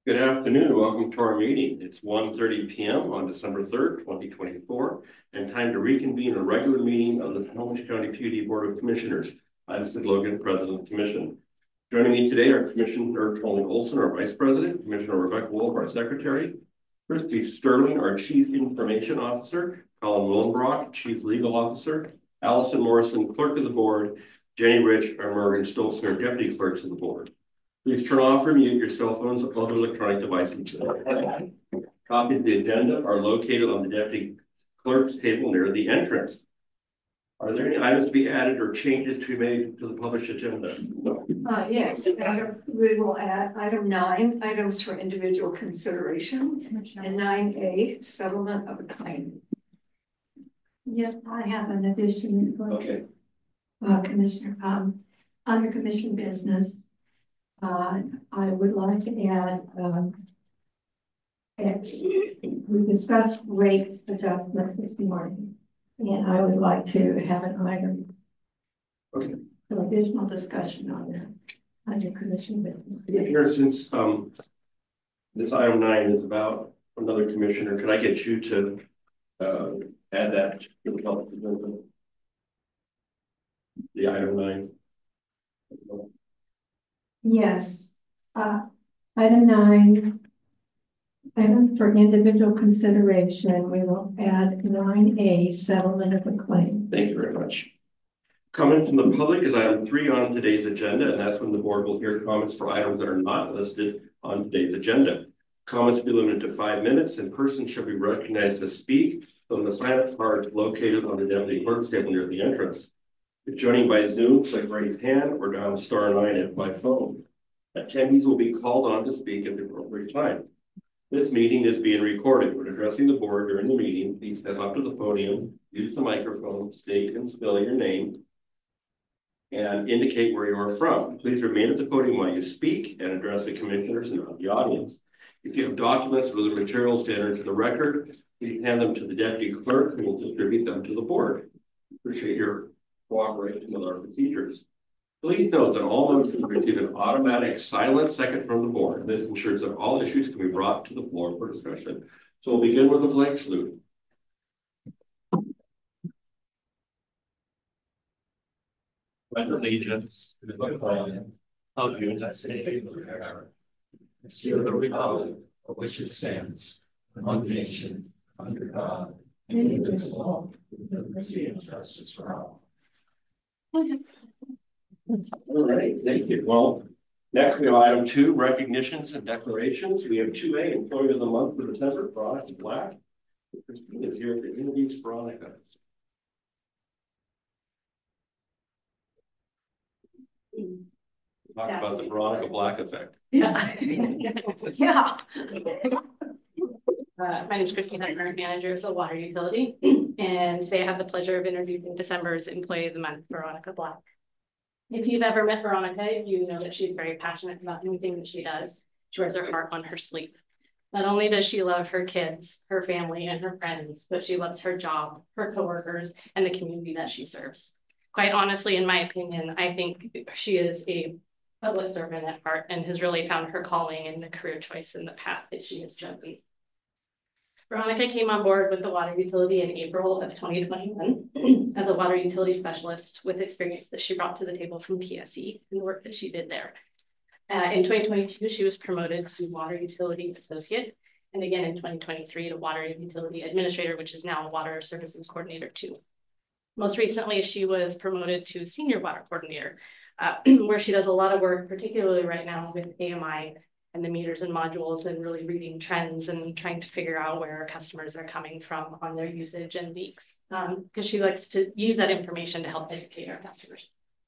Good afternoon. Welcome to our meeting. It's 1:30 p.m. on December 3rd, 2024, and time to reconvene a regular meeting of the Snohomish County PUD Board of Commissioners. I'm Sid Logan, President of the Commission. Joining me today are Commissioner Tony Olson, our Vice President, Commissioner Rebecca Wolf, our Secretary, Christy Sterling, our Chief Information Officer, Colin Willenbrock, Chief Legal Officer, Allison Morrison, Clerk of the Board, Jenny Rich, and Morgan Stolzner, Deputy Clerks of the Board. Please turn off or mute your cell phones or other electronic devices. Copies of the agenda are located on the Deputy Clerk's table near the entrance. Are there any items to be added or changes to be made to the published agenda? Yes, we will add item 9, items for individual consideration, and 9A, settlement of a claim. Yes, I have an addition. Okay. Commissioner, under commission business, I would like to add, we discussed rate adjustments this morning, and I would like to have an item. Okay. For additional discussion on that under commission business. Here, since this item 9 is about another commissioner, could I get you to add that to the public agenda? The item 9. Yes. Item 9, items for individual consideration. We will add 9A, settlement of a claim. Thank you very much. Comments from the public is item 3 on today's agenda, and that's when the board will hear comments for items that are not listed on today's agenda. Comments will be limited to 5 minutes, and persons should be recognized to speak from the silent card located on the deputy clerk's table near the entrance. If joining by Zoom, click raise hand or dial *9 by phone. Attendees will be called on to speak at the appropriate time. This meeting is being recorded. When addressing the board during the meeting, please step up to the podium, use the microphone, state and spell your name, and indicate where you are from. Please remain at the podium while you speak and address the commissioners and not the audience. If you have documents or other materials to enter into the record, please hand them to the deputy clerk who will distribute them to the board. Appreciate your cooperation with our procedures. Please note that all motions receive an automatic silent second from the board. This ensures that all issues can be brought to the floor for discussion. So we'll begin with the flag salute. Pledge allegiance to the flag of the United States of America, to the republic for which it stands, one nation, under God, indivisible, with liberty and justice for all. All right, thank you. Well, next we have item 2, recognitions and declarations. We have 2A, Employee of the Month for December, Veronica Black. Christine is here to introduce Veronica. Talk about the Veronica Black effect. Yeah. Yeah. My name is Christine, I'm current manager of the water utility, and today I have the pleasure of introducing December's Employee of the Month, Veronica Black. If you've ever met Veronica, you know that she's very passionate about anything that she does. She wears her heart on her sleeve. Not only does she love her kids, her family, and her friends, but she loves her job, her coworkers, and the community that she serves. Quite honestly, in my opinion, I think she is a public servant at heart and has really found her calling in the career choice and the path that she has chosen. Veronica came on board with the water utility in April of 2021 as a water utility specialist with experience that she brought to the table from PSE and the work that she did there. In 2022, she was promoted to water utility associate, and again in 2023 to water utility administrator, which is now water services coordinator 2. Most recently, she was promoted to senior water coordinator, where she does a lot of work, particularly right now with AMI and the meters and modules, and really reading trends and trying to figure out where our customers are coming from on their usage and leaks, because she likes to use that information to help educate our customers.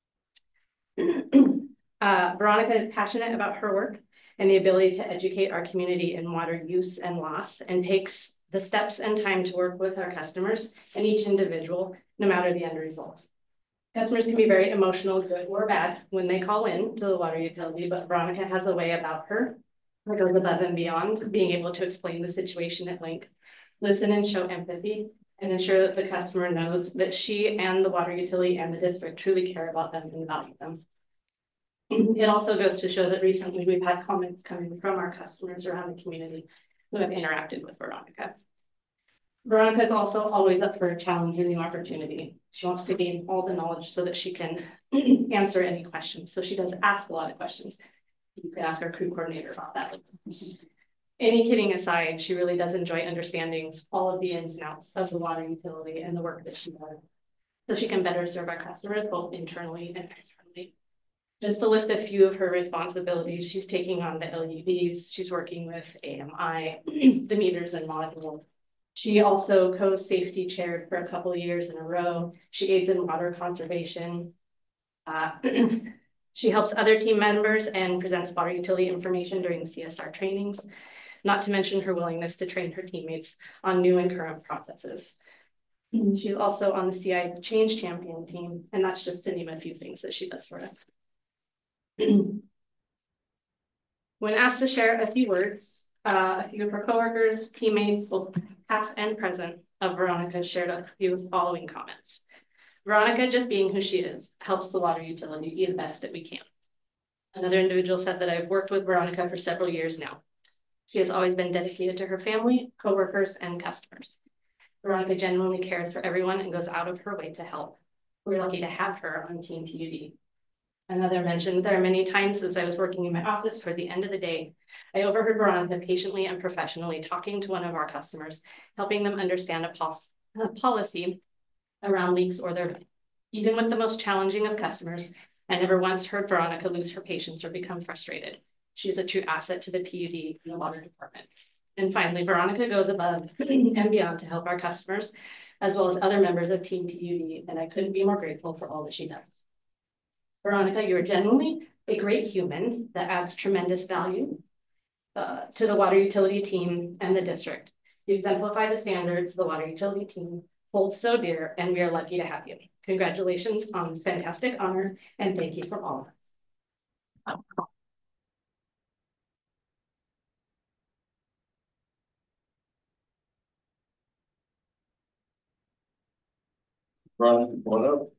Veronica is passionate about her work and the ability to educate our community in water use and loss, and takes the steps and time to work with our customers and each individual, no matter the end result. Customers can be very emotional, good or bad, when they call in to the water utility, but Veronica has a way about her that goes above and beyond, being able to explain the situation at length, listen and show empathy, and ensure that the customer knows that she and the water utility and the district truly care about them and value them. It also goes to show that recently we've had comments coming from our customers around the community who have interacted with Veronica. Veronica is also always up for a challenge and new opportunity. She wants to gain all the knowledge so that she can answer any questions. So she does ask a lot of questions. You can ask our crew coordinator about that. Any kidding aside, she really does enjoy understanding all of the ins and outs of the water utility and the work that she does, so she can better serve our customers both internally and externally. Just to list a few of her responsibilities, she's taking on the LUDs, she's working with AMI, the meters and module. She also co-safety chaired for a couple of years in a row. She aids in water conservation. She helps other team members and presents water utility information during the CSR trainings, not to mention her willingness to train her teammates on new and current processes. She's also on the CI Change Champion team, and that's just to name a few things that she does for us. When asked to share a few words, a few of her coworkers, teammates, both past and present, of Veronica shared a few of the following comments. Veronica, just being who she is, helps the water utility be the best that we can. Another individual said that I've worked with Veronica for several years now. She has always been dedicated to her family, coworkers, and customers. Veronica genuinely cares for everyone and goes out of her way to help. We're lucky to have her on Team PUD. Another mentioned there are many times as I was working in my office toward the end of the day, I overheard Veronica patiently and professionally talking to one of our customers, helping them understand a policy around leaks or their, even with the most challenging of customers, I never once heard Veronica lose her patience or become frustrated. She's a true asset to the PUD and the water department. And finally, Veronica goes above and beyond to help our customers, as well as other members of Team PUD, and I couldn't be more grateful for all that she does. Veronica, you're genuinely a great human that adds tremendous value to the water utility team and the district. You exemplify the standards the water utility team holds so dear, and we are lucky to have you. Congratulations on this fantastic honor, and thank you from all of us. Veronica, come on up.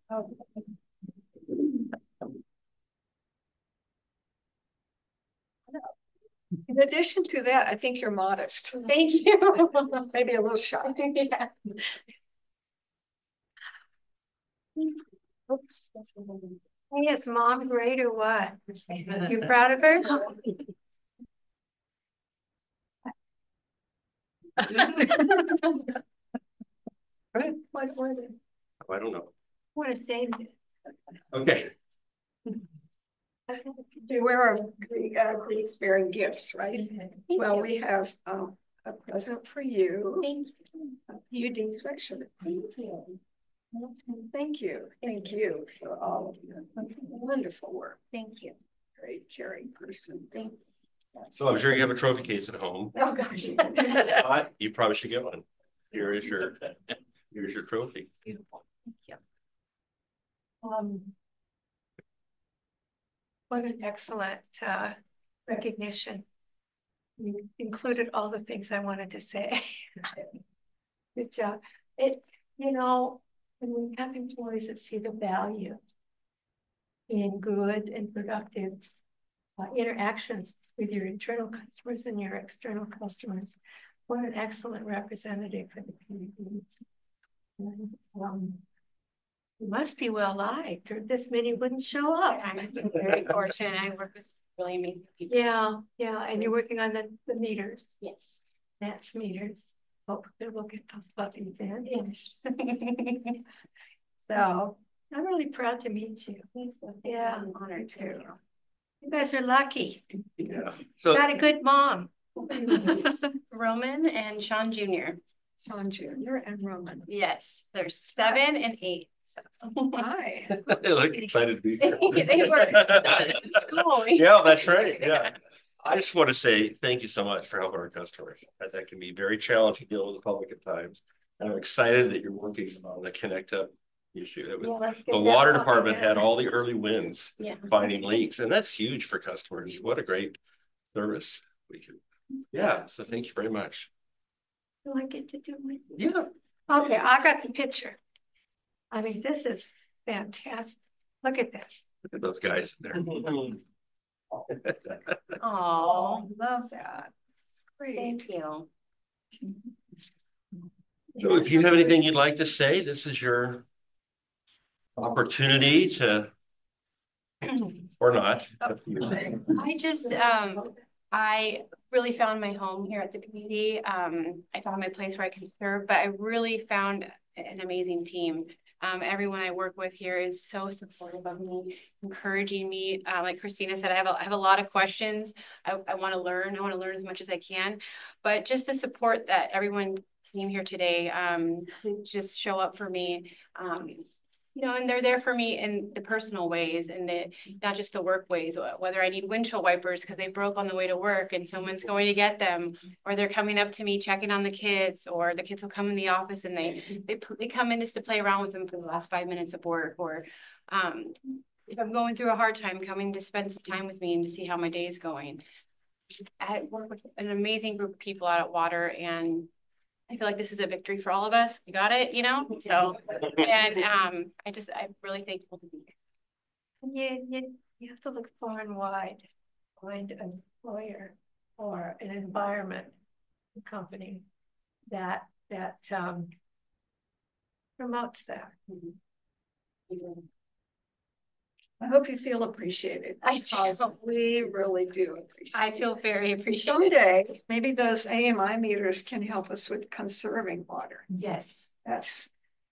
In addition to that, I think you're modest. Thank you. Maybe a little shy. Yeah. Oops. Hey, is mom great or what? You proud of her? I don't know. Want to say Okay. Beware of Greeks bearing gifts, right? Well, we have a present for you. thank you. PUD sweatshirt. Thank you. Thank you. Thank you for all of your wonderful work. Thank you. Great caring person. Thank you. So I'm sure you have a trophy case at home. Oh, gosh. You probably should get one. Here's your trophy. Beautiful. Thank you. What an excellent recognition. You included all the things I wanted to say. Good job. You know, when we have employees that see the value in good and productive interactions with your internal customers and your external customers, what an excellent representative for the community. You must be well liked, or this many wouldn't show up. I'm very fortunate. I work with really amazing people. Yeah, and you're working on the meters. Yes. That's meters. Hopefully we'll get those puppies in. Yes. So I'm really proud to meet you. Yeah, I'm honored too. you guys are lucky. Yeah. So Got a good mom. Roman and Sean Jr. Sean Jr. and Roman. Yes, they're 7 and 8. So Hi. I look excited to be here. they were in school. Yeah, that's right. Yeah. I just want to say thank you so much for helping our customers. That can be very challenging dealing with the public at times. And I'm excited that you're working on the Connect Up issue. The water department had all the early wins finding leaks, and that's huge for customers. What a great service we can. Yeah, so thank you very much. Do I get to do it? Yeah. Okay, I got the picture. I mean, this is fantastic. Look at this. Look at those guys in there. Oh, Love that. It's great. thank you. So if you have anything you'd like to say, this is your opportunity to, or not. I just, I really found my home here at the community. I found my place where I can serve, but I really found an amazing team. Everyone I work with here is so supportive of me, encouraging me. Like Christina said, I have a lot of questions. I want to learn. I want to learn as much as I can, but just the support that everyone came here today, just show up for me. You know, and they're there for me in the personal ways and not just the work ways, whether I need windshield wipers because they broke on the way to work and someone's going to get them, or they're coming up to me checking on the kids, or the kids will come in the office and they come in just to play around with them for the last 5 minutes of work, or if I'm going through a hard time, coming to spend some time with me and to see how my day is going. I work with an amazing group of people out at Water, and I feel like this is a victory for all of us. We got it, you know? So, and I'm really thankful to be here. You have to look far and wide, find an employer or an environment company that promotes that. I hope you feel appreciated. I do. We really do appreciate I it. feel very appreciated. Someday, maybe those AMI meters can help us with conserving water. Yes. That's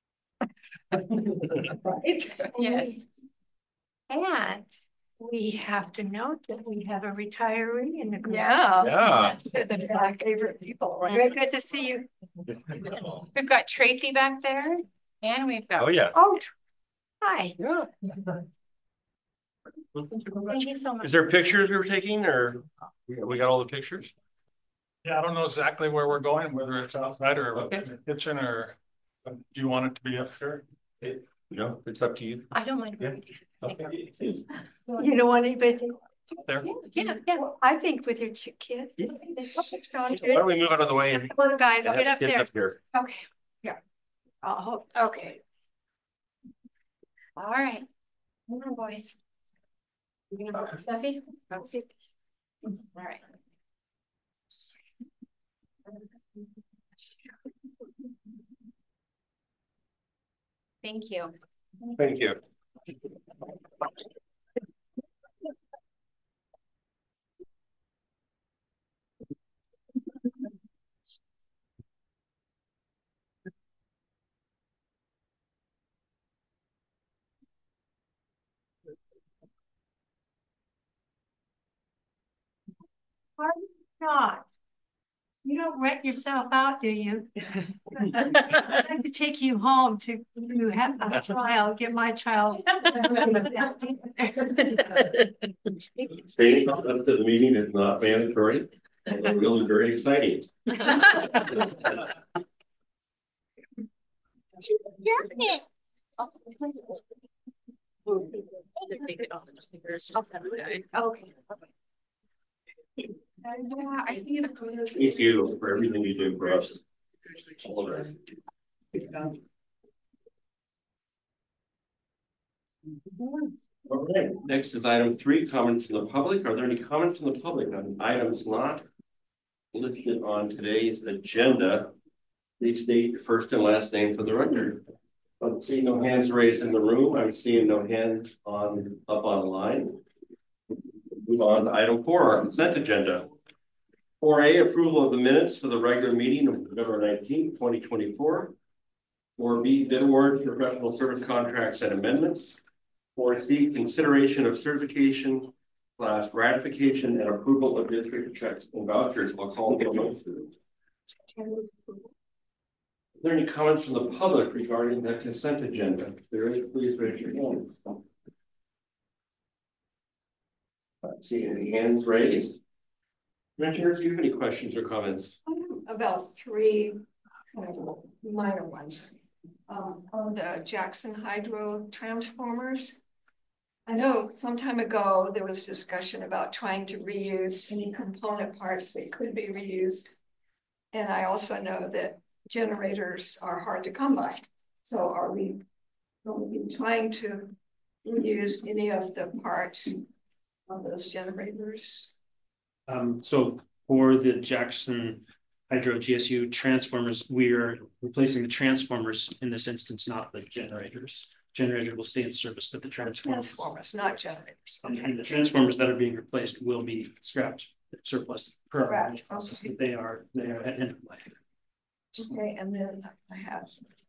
right. Yes. And we have to note that we have a retiree in the group. Yeah. Yeah. They're my favorite people, right? Very good to see you. We've got Tracy back there, and we've got. Oh, yeah. Oh, hi. Yeah. Thank you so much. Is there pictures we were taking, or we got all the pictures? Yeah, I don't know exactly where we're going, whether it's outside or Okay. in the kitchen, or do you want it to be up here? No, it's up to you. I don't mind. Yeah. Okay. You don't want anybody There. Yeah. I think with your kids. Why don't we move out of the way and Come on, guys, have get up kids there. up here? Okay. Oh, okay. All right. Come on, boys. You gonna vote Duffy? All right. Thank you. Thank you. Not. You don't rent yourself out, do you? I'd like to take you home to have a trial, get my child. Staying up to the meeting is not mandatory, although really very exciting. Okay. I see the photos. Thank you for everything you do for us. All of us. All right, next is item 3, comments from the public. Are there any comments from the public on items not listed on today's agenda? Please state your first and last name for the record. I'm seeing no hands raised in the room. I'm seeing no hands up online. Move on to item 4, our consent agenda. 4A, approval of the minutes for the regular meeting of November 19th, 2024. 4B, bid awards, professional service contracts and amendments. 4C, consideration of certification / ratification and approval of district checks and vouchers. I'll call it. Are there any comments from the public regarding the consent agenda? If there is, please raise your hand. Not seeing any hands raised. Commissioners, do you have any questions or comments? About 3 minor ones. On the Jackson Hydro transformers. I know some time ago there was discussion about trying to reuse any component parts that could be reused. And I also know that generators are hard to come by. So are we going to be trying to use any of the parts of those generators? So for the Jackson Hydro GSU transformers, we are replacing the transformers in this instance, not the generators. Generator will stay in service, but the Transformers, not generators. and the transformers that are being replaced will be scrapped, surplus. Scrapped, Process, okay. but they are at end of life. Okay, and then I have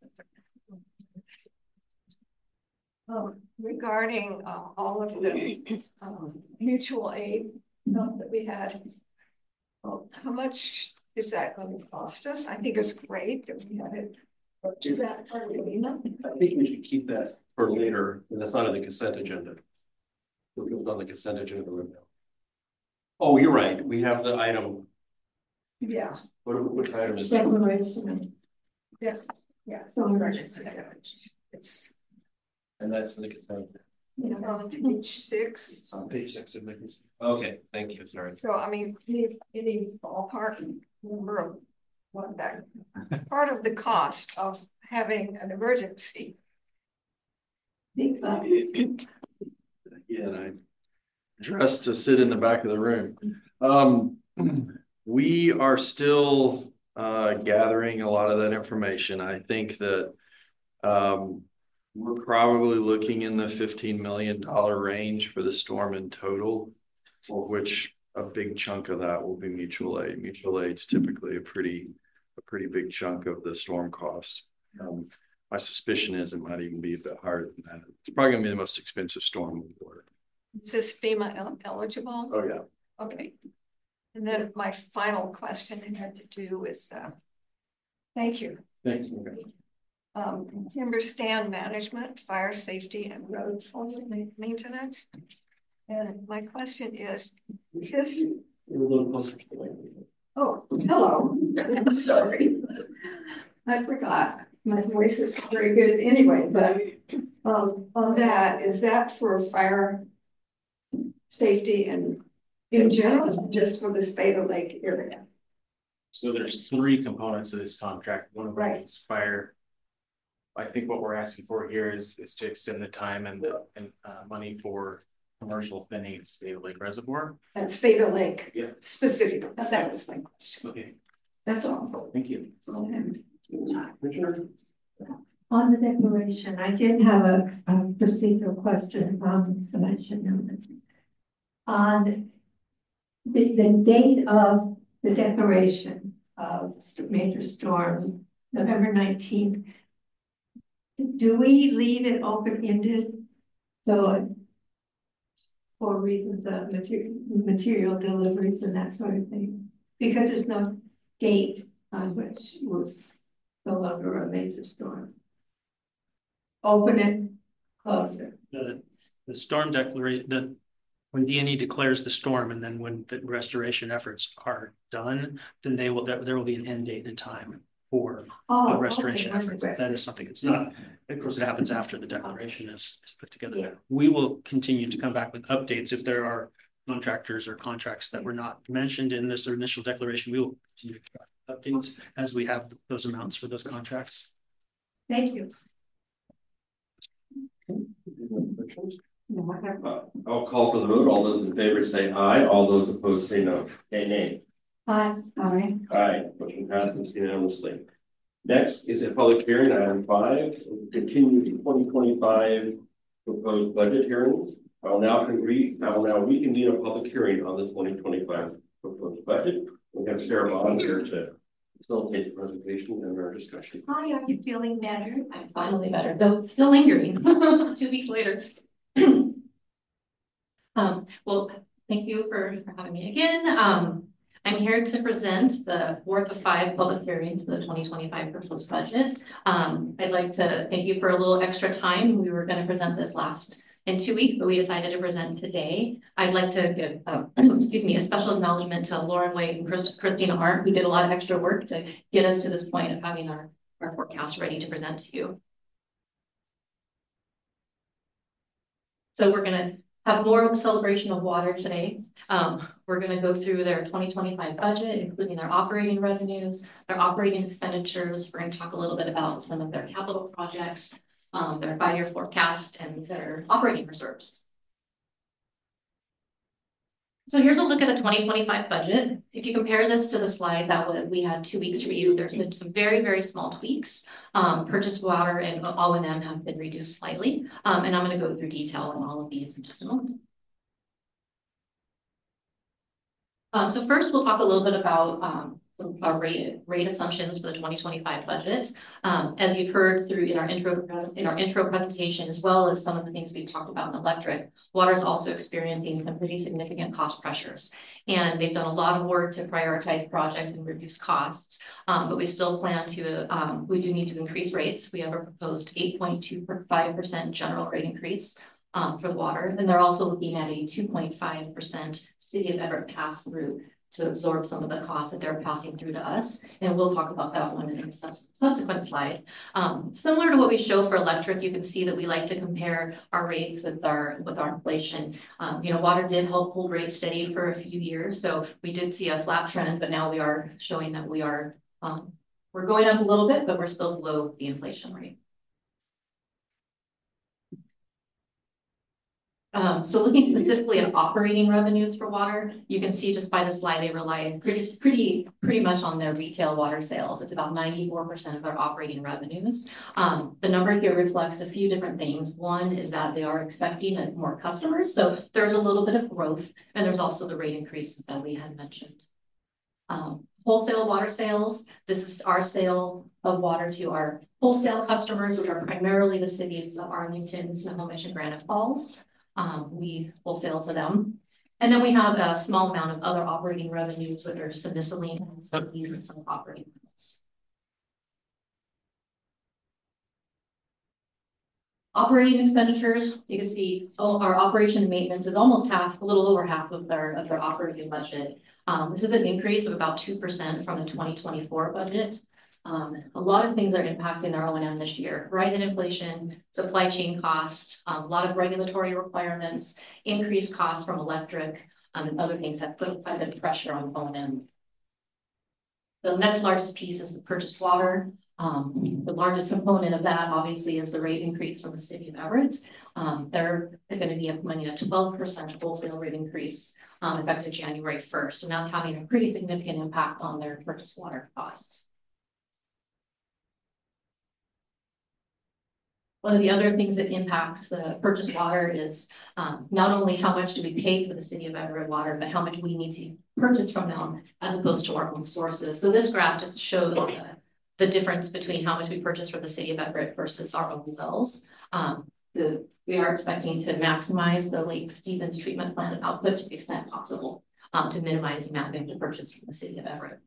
regarding all of the mutual aid that we had. How much is that going to cost us? I think it's great that we have it. Is that part of the email? I think we should keep that for later, and that's not on the consent agenda. It was on the consent agenda right now. Oh, you're right. We have the item. Yeah. Which item is that? Declaration. Yes. Yeah. So it's And that's in the consent. it's on page 6. On page 6 of my. Okay, thank you. Sorry. So I mean, any ballpark number of what that part of the cost of having an emergency. Yeah, and I dressed to sit in the back of the room. We are still gathering a lot of that information. I think that we're probably looking in the $15 million range for the storm in total, for which a big chunk of that will be mutual aid. Mutual aid's typically a pretty big chunk of the storm cost. My suspicion is it might even be a bit higher than that. It's probably gonna be the most expensive storm in the world. Is this FEMA eligible? Oh yeah. Okay. And then my final question had to do with thank you. Thanks. Timber stand management, fire safety, and road maintenance. And my question is this? You're a little closer to the Oh, hello. Sorry. I forgot. My voice is very good anyway, but on that, is that for fire safety and in general, just for the Spada Lake area? So there's 3 components of this contract. One of them Right. is fire. I think what we're asking for here is to extend the time and the money for commercial thinning at Spada Lake Reservoir. At Spada Lake, Yeah. specifically. That was my question. Okay, That's all. thank you. That's all I have. Richard? On the declaration, I did have a procedural question, and I should know this. On the date of the declaration of major storm, November 19th, do we leave it open-ended? So for reasons of material deliveries and that sort of thing, because there's no date on which it was no longer a major storm. Open it, close it. The storm declaration, when D&E declares the storm, and then when the restoration efforts are done, then there will be an end date and time for the restoration efforts. That is something. It's not, of course, it happens after the declaration is put together. Yeah. We will continue to come back with updates if there are contractors or contracts that were not mentioned in this initial declaration. We will continue to updates as we have those amounts for those contracts. Thank you. I'll call for the vote. All those in favor say aye. All those opposed say no. Nay. Aye. Aye. Motion passes unanimously. Next is a public hearing, item 5, continue to 2025 proposed budget hearings. I will now reconvene a public hearing on the 2025 proposed budget. We have Sarah Bond here to facilitate the presentation and our discussion. Hi, are you feeling better? I'm finally better, though it's still lingering 2 weeks later. Well, thank you for having me again. I'm here to present the 4th of 5 public hearings for the 2025 proposed budget. I'd like to thank you for a little extra time. We were going to present this in 2 weeks, but we decided to present today. I'd like to give, a special acknowledgement to Lauren Wade and Christina Hart, who did a lot of extra work to get us to this point of having our forecast ready to present to you. So we're going to have more of a celebration of water today. We're going to go through their 2025 budget, including their operating revenues, their operating expenditures. We're going to talk a little bit about some of their capital projects. their 5-year forecast and their operating reserves. So here's a look at the 2025 budget. If you compare this to the slide that we had 2 weeks to review, there's been some very, very small tweaks. Purchase water and O&M have been reduced slightly. And I'm going to go through detail on all of these in just a moment. So first, we'll talk a little bit about our rate assumptions for the 2025 budget. As you've heard through in our intro presentation, as well as some of the things we've talked about in electric, water is also experiencing some pretty significant cost pressures. And they've done a lot of work to prioritize projects and reduce costs. But we still plan to, we do need to increase rates. We have a proposed 8.25% general rate increase for the water. And they're also looking at a 2.5% City of Everett pass through to absorb some of the costs that they're passing through to us. And we'll talk about that one in a subsequent slide. Similar to what we show for electric, you can see that we like to compare our rates with our inflation. Water did help hold rates steady for a few years. So we did see a flat trend, but now we are showing that we are, we're going up a little bit, but we're still below the inflation rate. So looking specifically at operating revenues for water, you can see just by the slide, they rely pretty much on their retail water sales. It's about 94% of their operating revenues. The number here reflects a few different things. One is that they are expecting more customers. So there's a little bit of growth, and there's also the rate increases that we had mentioned. Wholesale water sales. This is our sale of water to our wholesale customers, which are primarily the cities of Arlington, Snohomish, and Granite Falls. We wholesale to them. And then we have a small amount of other operating revenues, which are some miscellaneous fees and some operating bills. Operating expenditures, you can see our operation and maintenance is almost half, a little over half of their operating budget. This is an increase of about 2% from the 2024 budget. A lot of things are impacting our O&M this year. Rising inflation, supply chain costs, a lot of regulatory requirements, increased costs from electric, and other things that put quite a bit of pressure on O&M. The next largest piece is the purchased water. The largest component of that obviously is the rate increase from the City of Everett. They're going to be implementing a 12% wholesale rate increase effective January 1st. And that's having a pretty significant impact on their purchased water costs. One of the other things that impacts the purchased water is not only how much do we pay for the City of Everett water, but how much we need to purchase from them as opposed to our own sources. So this graph just shows the difference between how much we purchase from the City of Everett versus our own wells. We are expecting to maximize the Lake Stevens treatment plant output to the extent possible to minimize the amount we have to purchase from the City of Everett.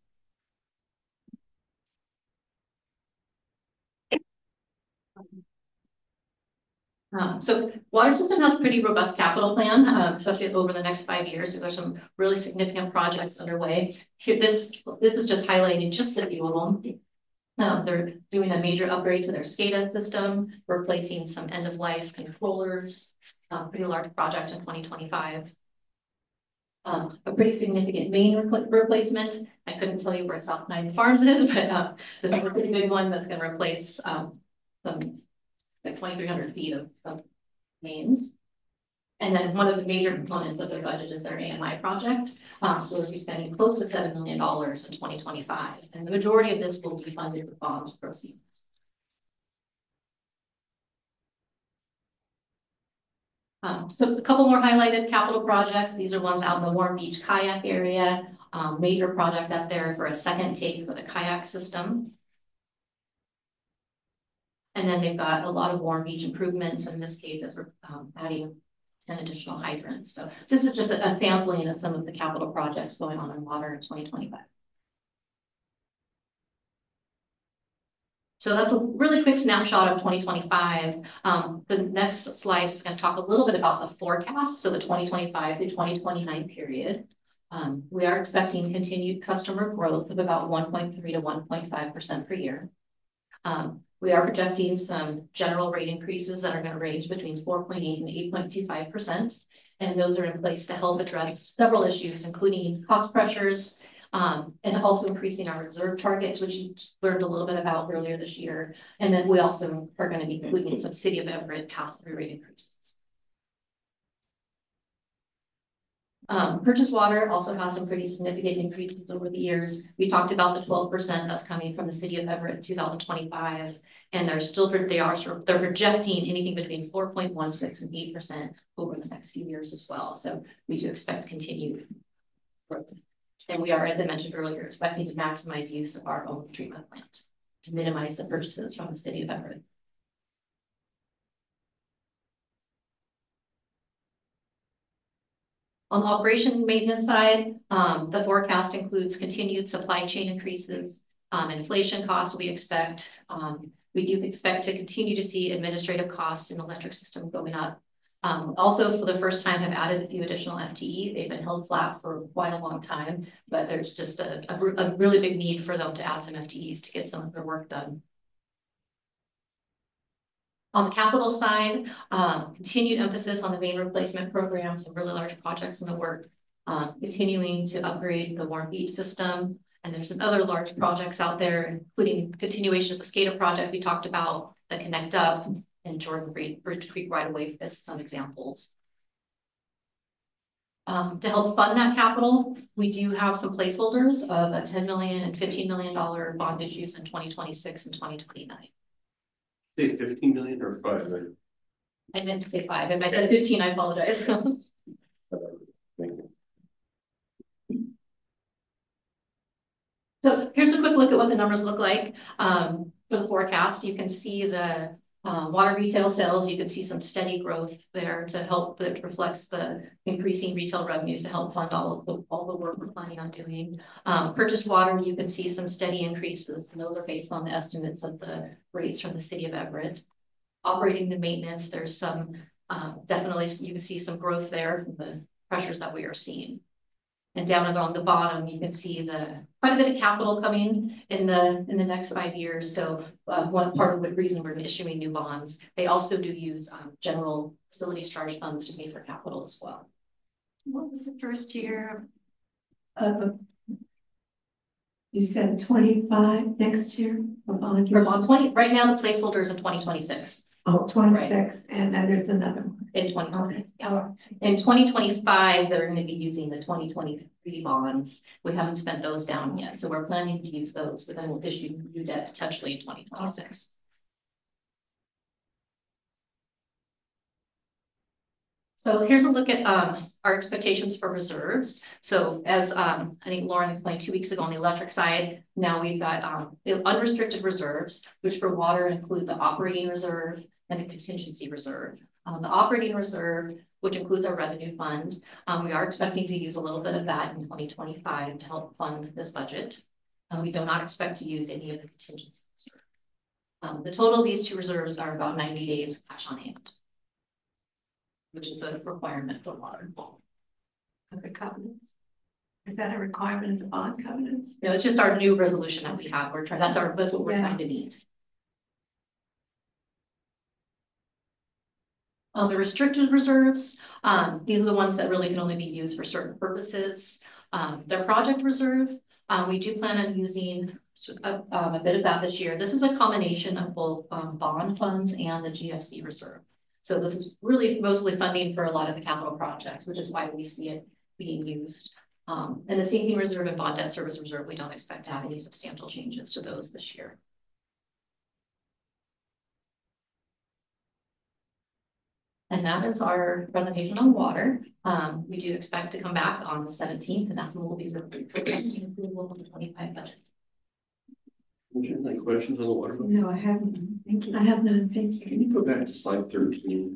So water system has a pretty robust capital plan, especially over the next 5 years. So there's some really significant projects underway. Here, this is just highlighting just a few of them. They're doing a major upgrade to their SCADA system, replacing some end-of-life controllers, pretty large project in 2025. A pretty significant main replacement. I couldn't tell you where South Nine Farms is, but this is a pretty big one that's going to replace some like 2,300 feet of mains. And then one of the major components of their budget is their AMI project. So they'll be spending close to $7 million in 2025. And the majority of this will be funded with bond proceeds. So a couple more highlighted capital projects. These are ones out in the Warm Beach kayak area. Major project out there for a second take for the kayak system. And then they've got a lot of Warm Beach improvements. In this case, as we're adding 10 additional hydrants. So this is just a sampling of some of the capital projects going on in water in 2025. So that's a really quick snapshot of 2025. The next slide is going to talk a little bit about the forecast. So the 2025 to 2029 period. We are expecting continued customer growth of about 1.3 to 1.5% per year. We are projecting some general rate increases that are going to range between 4.8 and 8.25%. And those are in place to help address several issues, including cost pressures, And also increasing our reserve targets, which you learned a little bit about earlier this year. And then we also are going to be including some City of Everett pass-through rate increases. Purchase water also has some pretty significant increases over the years. We talked about the 12% that's coming from the City of Everett in 2025, and they're projecting anything between 4.16 and 8% over the next few years as well. So we do expect continued growth. And we are, as I mentioned earlier, expecting to maximize use of our own treatment plant to minimize the purchases from the City of Everett. On the operation and maintenance side, the forecast includes continued supply chain increases, inflation costs we expect. We do expect to continue to see administrative costs in the electric system going up. Also, for the first time, have added a few additional FTE. They've been held flat for quite a long time, but there's just a really big need for them to add some FTEs to get some of their work done. On the capital side, continued emphasis on the main replacement program, some really large projects in the work, continuing to upgrade the Warm Beach system. And there's some other large projects out there, including continuation of the SCADA project we talked about, the Connect Up and Jordan Bridge Creek right away as some examples. To help fund that capital, we do have some placeholders of a $10 million and $15 million bond issues in 2026 and 2029. Say 15 million or 5 million? I meant to say 5. If I said 15, I apologize. Thank you. So here's a quick look at what the numbers look like for the forecast. You can see the water retail sales. You can see some steady growth there to help, that reflects the increasing retail revenues to help fund all the work we're planning on doing. Purchased water, you can see some steady increases, and those are based on the estimates of the rates from the City of Everett. Operating and maintenance, there's some definitely you can see some growth there from the pressures that we are seeing. And down along the bottom, you can see quite a bit of capital coming in the next 5 years. So one part of the reason we're issuing new bonds, they also do use general facilities charge funds to pay for capital as well. What was the first year of you said 25 next year for bond? For bond 20, right now the placeholder is in 2026. Oh, 26, right. And then there's another one. In 2020. Okay. Yeah. In 2025, they're going to be using the 2023 bonds. We haven't spent those down yet, so we're planning to use those, but then we'll issue new debt potentially in 2026. So here's a look at our expectations for reserves. So as I think Lauren explained 2 weeks ago on the electric side, now we've got the unrestricted reserves, which for water include the operating reserve and the contingency reserve. The operating reserve, which includes our revenue fund, we are expecting to use a little bit of that in 2025 to help fund this budget. We do not expect to use any of the contingency reserve. The total of these two reserves are about 90 days cash on hand, which is the requirement for water. Okay, covenants. Is that a requirement of the bond covenants? No, it's just our new resolution that we have. That's what we're trying to meet. The restricted reserves, these are the ones that really can only be used for certain purposes. The project reserve, we do plan on using a bit of that this year. This is a combination of both bond funds and the GFC reserve. So this is really mostly funding for a lot of the capital projects, which is why we see it being used. And the sinking reserve and bond debt service reserve, we don't expect to have any substantial changes to those this year. And that is our presentation on water. We do expect to come back on the 17th, and that's when we'll be requesting approval of the 25 budgets. Any questions on the water? No, I haven't. Thank you. I have none. Thank you. Can you go back to slide 13?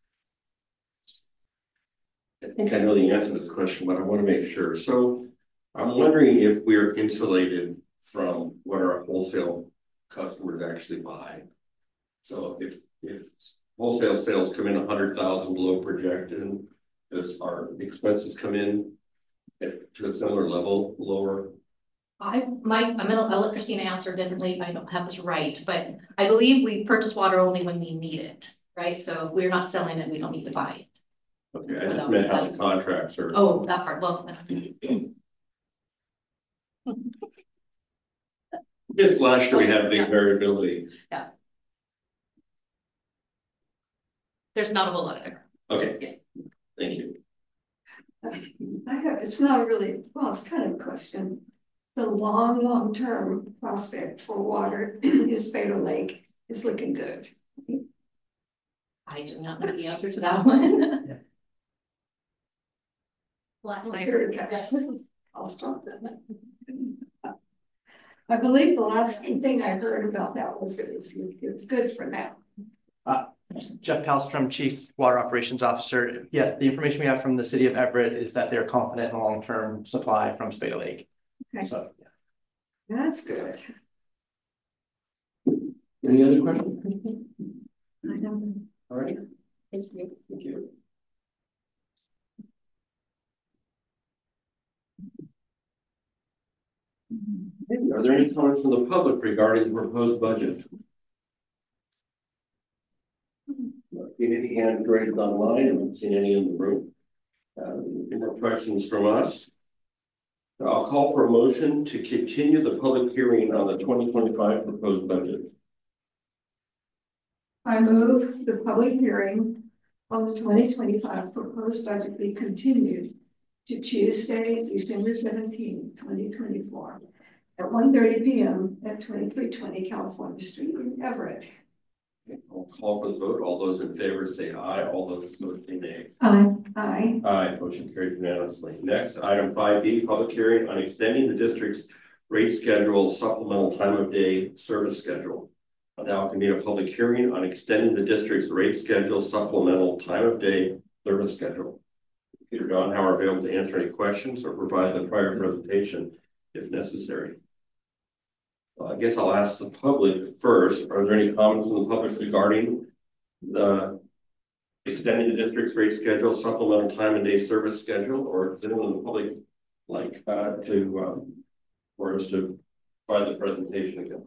I think I know the answer to this question, but I want to make sure. So I'm wondering if we're insulated from what our wholesale customers actually buy. So if wholesale sales come in 100,000 below projected, does our expenses come in to a similar level lower? I'll let Christina answer differently if I don't have this right, but I believe we purchase water only when we need it, right? So if we're not selling it, we don't need to buy it. Okay, I just meant how the contracts are. Oh, that part. Well, If last year we had big variability. There's not a whole lot there. Okay, thank you. it's not really, well, it's kind of a question. The long-term prospect for water in Espejo Lake is looking good. I do not know the answer to that one. Last Well, night. here it goes. I'll stop that. I believe the last thing I heard about that was it's good for now. Jeff Kallstrom, Chief Water Operations Officer. Yes, the information we have from the city of Everett is that they're confident in long-term supply from Espejo Lake. Okay. So, yeah. That's good. Any other questions? I know. All right, Thank you. thank you. Are there any comments from the public regarding the proposed budget? Not seen any hands raised online, I haven't seen any in the room. Any more questions from us? I'll call for a motion to continue the public hearing on the 2025 proposed budget. I move the public hearing on the 2025 proposed budget be continued to Tuesday, December 17th, 2024 at 1:30 p.m. at 2320 California Street in Everett. I'll call for the vote. All those in favor say aye. All those opposed say nay. Aye. Aye. Aye. Motion carried unanimously. Next, item 5B, public hearing on extending the district's rate schedule supplemental time of day service schedule. Now convene a public hearing on extending the district's rate schedule supplemental time of day service schedule. Peter Donhauer available to answer any questions or provide the prior presentation if necessary. Well, I guess I'll ask the public first. Are there any comments from the public regarding the extending the district's rate schedule supplemental time and day service schedule, or does anyone in the public like for us to provide the presentation again?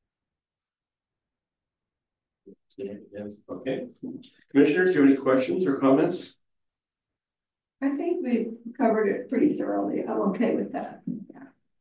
Okay. Commissioners, do you have any questions or comments? I think we covered it pretty thoroughly. I'm okay with that. Yeah.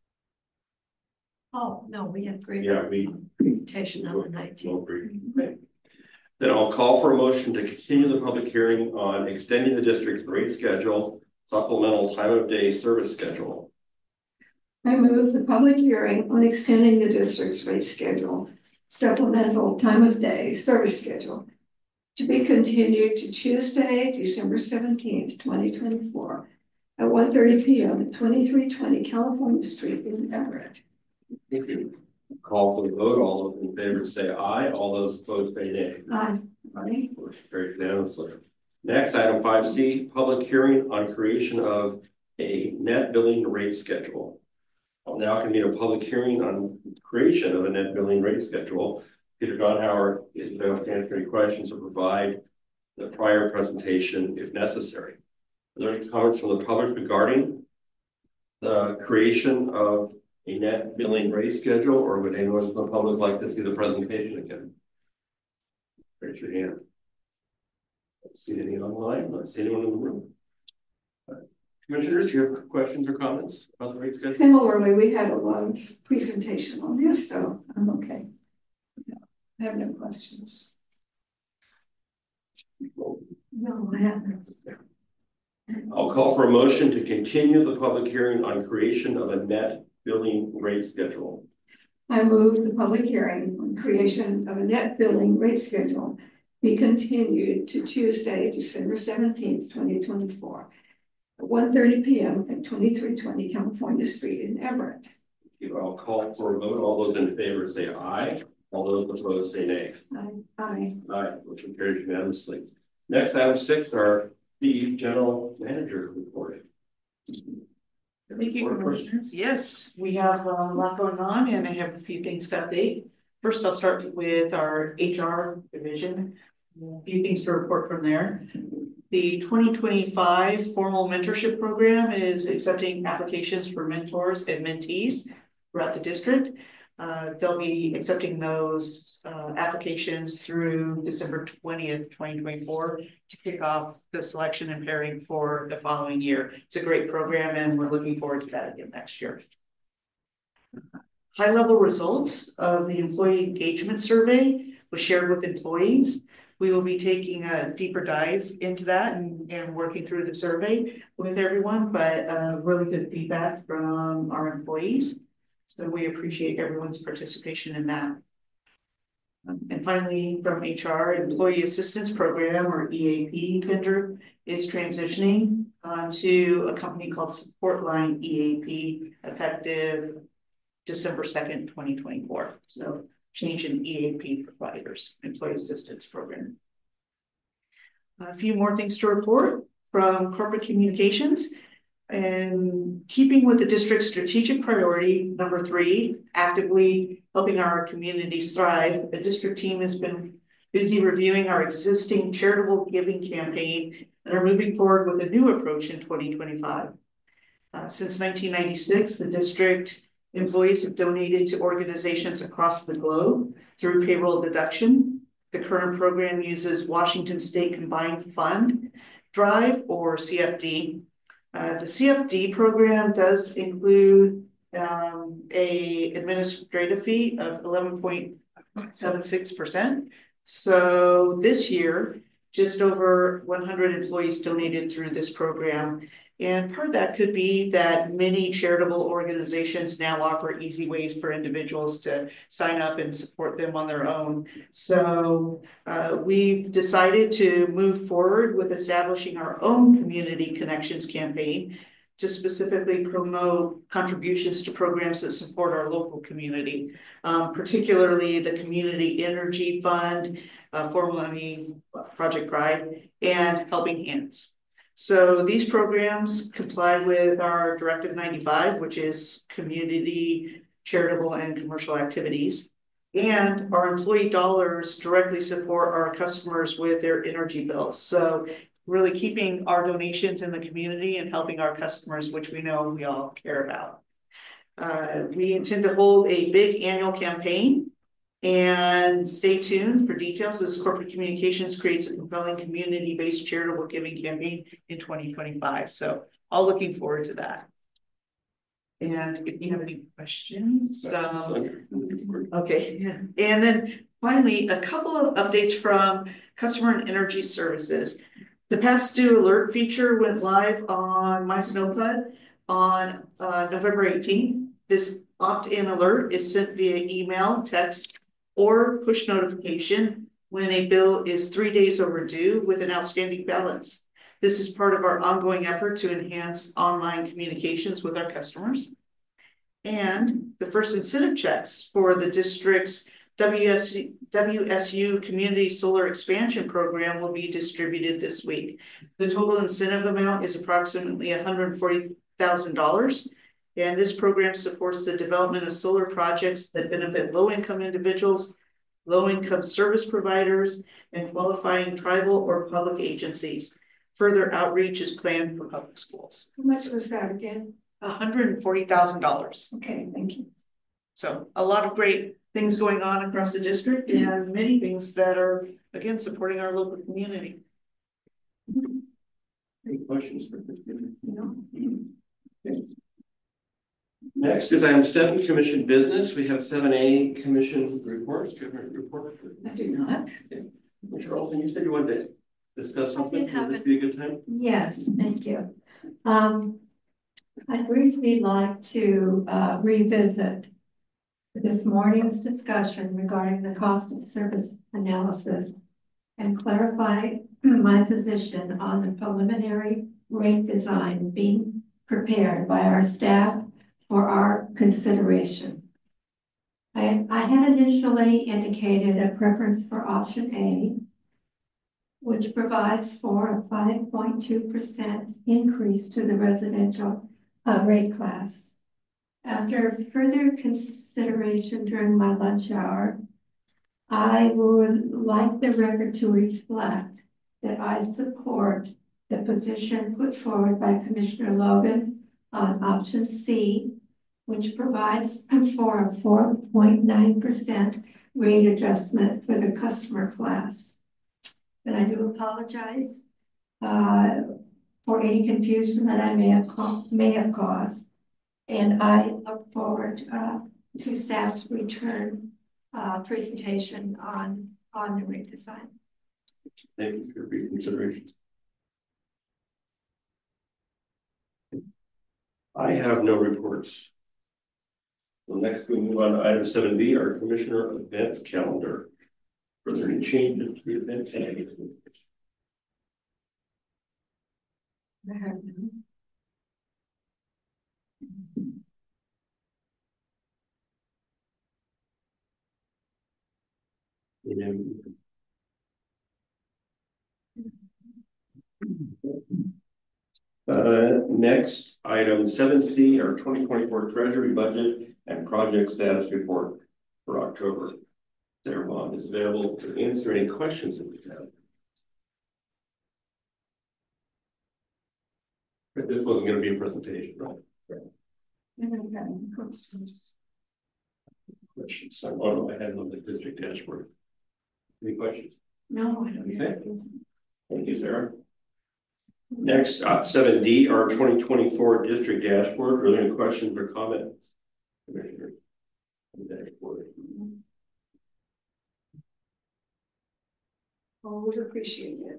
Oh, no, we have great Presentation on the 19th. Then I'll call for a motion to continue the public hearing on extending the district's rate schedule supplemental time of day service schedule. I move the public hearing on extending the district's rate schedule supplemental time of day service schedule to be continued to Tuesday, December 17th, 2024 at 1:30 p.m. at 2320 California Street in Everett. Thank you. Call for the vote. All those in favor say aye. All those opposed say nay. Aye. Aye. Motion carried unanimously. Next, item 5C, public hearing on creation of a net billing rate schedule. I'll now convene a public hearing on creation of a net billing rate schedule. Peter Donhauer is available to answer any questions or provide the prior presentation if necessary. Are there any comments from the public regarding the creation of a net billing rate schedule, or would anyone from the public like to see the presentation again? Raise your hand. Let's see any online. Let's see anyone in the room. Commissioners, do you have questions or comments about the rate schedule? Similarly, we had a lot of presentation on this, so I'm okay. I have no questions. No, I haven't. I'll call for a motion to continue the public hearing on creation of a net billing rate schedule. I move the public hearing on creation of a net billing rate schedule be continued to Tuesday, December 17th, 2024 at 1:30 p.m. at 2320 California Street in Everett. I'll call for a vote. All those in favor say aye. All those opposed say nay. Aye. Aye. Motion carried unanimously. Next, item 6, our the general manager report. Thank you, Commissioners. Yes, we have a lot going on and I have a few things to update. First, I'll start with our HR division. A few things to report from there. The 2025 formal mentorship program is accepting applications for mentors and mentees throughout the district. They'll be accepting those applications through December 20th, 2024 to kick off the selection and pairing for the following year. It's a great program and we're looking forward to that again next year. high-level results of the employee engagement survey was shared with employees. We will be taking a deeper dive into that and working through the survey with everyone, but really good feedback from our employees. So we appreciate everyone's participation in that. And finally, from HR, Employee Assistance Program, or EAP vendor, is transitioning to a company called Supportline EAP, effective December 2nd, 2024. So change in EAP providers, Employee Assistance Program. A few more things to report from corporate communications. And keeping with the district's strategic priority, number 3, actively helping our communities thrive, the district team has been busy reviewing our existing charitable giving campaign and are moving forward with a new approach in 2025. Since 1996, the district employees have donated to organizations across the globe through payroll deduction. The current program uses Washington State Combined Fund Drive, or CFD. The CFD program does include a administrative fee of 11.76%. So this year, just over 100 employees donated through this program. And part of that could be that many charitable organizations now offer easy ways for individuals to sign up and support them on their own. So we've decided to move forward with establishing our own Community Connections campaign to specifically promote contributions to programs that support our local community, particularly the Community Energy Fund, formerly Project Pride, and Helping Hands. So these programs comply with our Directive 95, which is community, charitable, and commercial activities. And our employee dollars directly support our customers with their energy bills. So really keeping our donations in the community and helping our customers, which we know we all care about. We intend to hold a big annual campaign. And stay tuned for details as corporate communications creates a compelling community-based charitable giving campaign in 2025. So all looking forward to that. And if you have any questions, okay. And then finally, a couple of updates from Customer and Energy Services. The Past Due Alert feature went live on MySnowPlow on November 18th. This opt-in alert is sent via email, text, or push notification when a bill is 3 days overdue with an outstanding balance. This is part of our ongoing effort to enhance online communications with our customers. And the first incentive checks for the district's WSU Community Solar Expansion Program will be distributed this week. The total incentive amount is approximately $140,000. And this program supports the development of solar projects that benefit low-income individuals, low-income service providers, and qualifying tribal or public agencies. Further outreach is planned for public schools. How much was that again? $140,000. Okay, thank you. So a lot of great things going on across the district and many things that are, again, supporting our local community. Any questions for Christina? No. Okay. Next is item 7, commission business. We have 7A commission reports. Government report. I do not. Okay. Charles, you said you wanted to discuss something. Would this be a good time? Yes, thank you. I'd briefly like to revisit this morning's discussion regarding the cost of service analysis and clarify my position on the preliminary rate design being prepared by our staff for our consideration. I had initially indicated a preference for option A, which provides for a 5.2% increase to the residential rate class. After further consideration during my lunch hour, I would like the record to reflect that I support the position put forward by Commissioner Logan on option C, which provides for a 4.9% rate adjustment for the customer class. And I do apologize for any confusion that I may have caused. And I look forward to staff's return presentation on the redesign. Thank you for your reconsideration. I have no reports. Well, next we move on to item 7B, our commissioner event calendar. Are there any changes to the event calendar? Next, item 7C, our 2024 Treasury budget and project status report for October. Sarah Bond is available to answer any questions that we have. But this wasn't going to be a presentation, right? Questions. So, oh no, I had on the district dashboard. Any questions? No. Okay. Thank you, Sarah. Next, 7D, our 2024 district dashboard. Are there any questions or comments? Commissioner. Always appreciate it.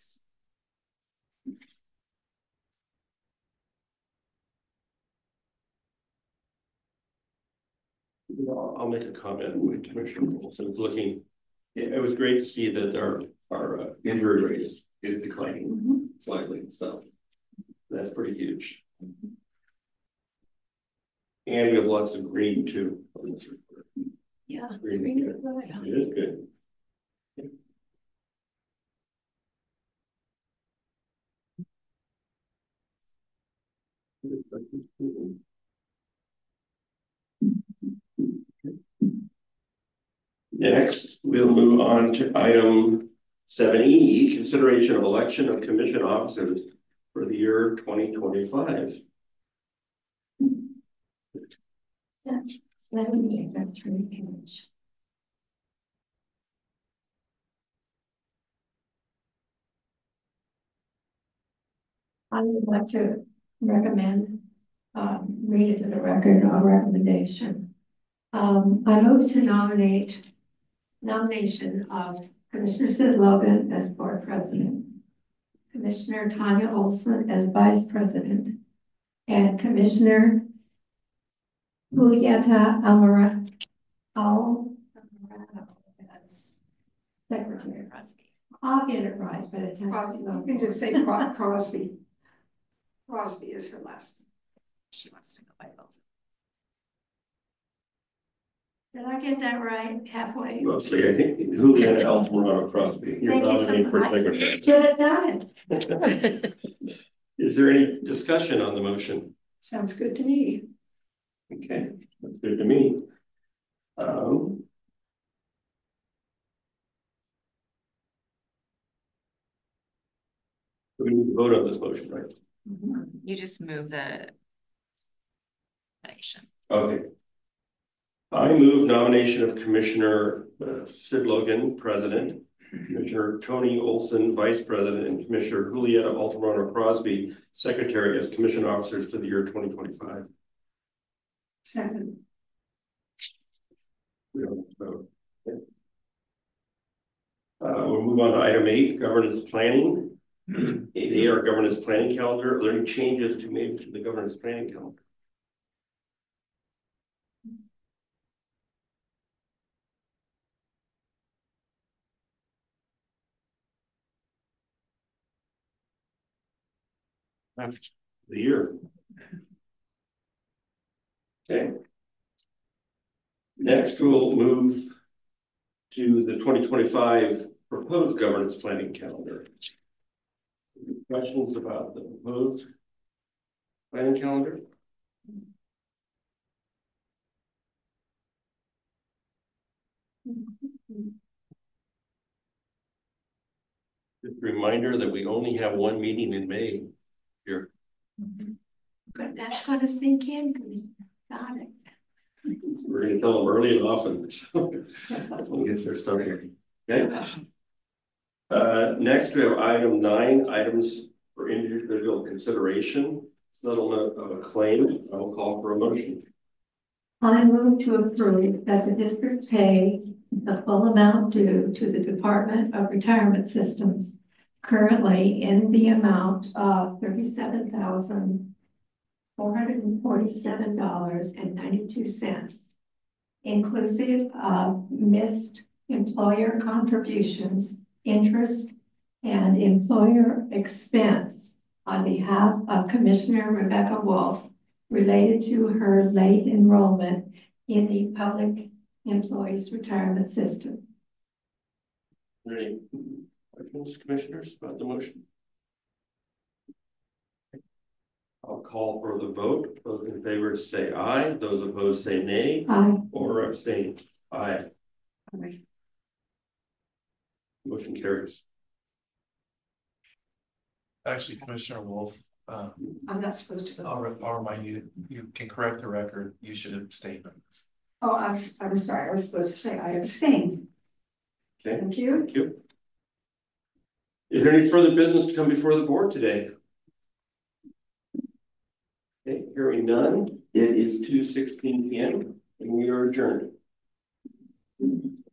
I'll make a comment with Commissioner Wilson. Looking, it was great to see that our injury rate is declining slightly, so that's pretty huge. And we have lots of green too. Yeah, green is good. It is good. Next, we'll move on to item 7E, consideration of election of commission officers for the year 2025. Yeah, 7E, that's really huge. I would like to recommend, read it to the record, a recommendation. I move to nomination of Commissioner Sid Logan as board president, Commissioner Tanya Olson as vice president, and Commissioner Julieta Alvarado as secretary. I'll get it right by the time. You can just say Crosby. Crosby is her last name. She wants to go by both. Did I get that right halfway? Well, see, I think Julieta Alvarado Crosby. You're nominated for secretary. Should have done it. Is there any discussion on the motion? Sounds good to me. Okay, that's good to me. We need to vote on this motion, right? You just move the nomination. Okay. I move nomination of Commissioner Sid Logan, President, Commissioner Tony Olson, Vice President, and Commissioner Julieta Altamirano Crosby, Secretary, as Commission Officers for the year 2025. Second. We don't vote. Okay. We'll move on to item 8, governance planning. 8A, our governance planning calendar. Are there any changes to made to the governance planning calendar? After the year. Okay. Next, we'll move to the 2025 proposed governance planning calendar. Any questions about the proposed planning calendar? Just a reminder that we only have one meeting in May here. But that's going to sink in. Got it. We're going to tell them early and often. That's when we get their stuff here. Okay. Next, we have item 9, items for individual consideration, settlement of a claim. I will call for a motion. I move to approve that the district pay the full amount due to the Department of Retirement Systems currently in the amount of $37,447.92, inclusive of missed employer contributions, interest, and employer expense on behalf of Commissioner Rebecca Wolf related to her late enrollment in the Public Employees Retirement System. Are there any questions, commissioners, about the motion? I'll call for the vote. Those in favor say aye. Those opposed say nay. Aye. Or abstain. Aye. Aye. Motion carries. Actually, Commissioner Wolf, I'm not supposed to vote. I'll remind you, you can correct the record, you should abstain. Oh, I'm sorry, I was supposed to say I abstain. Okay. Thank you. Thank you. Is there any further business to come before the board today? Okay, hearing none. It is 2:16 p.m. and we are adjourned.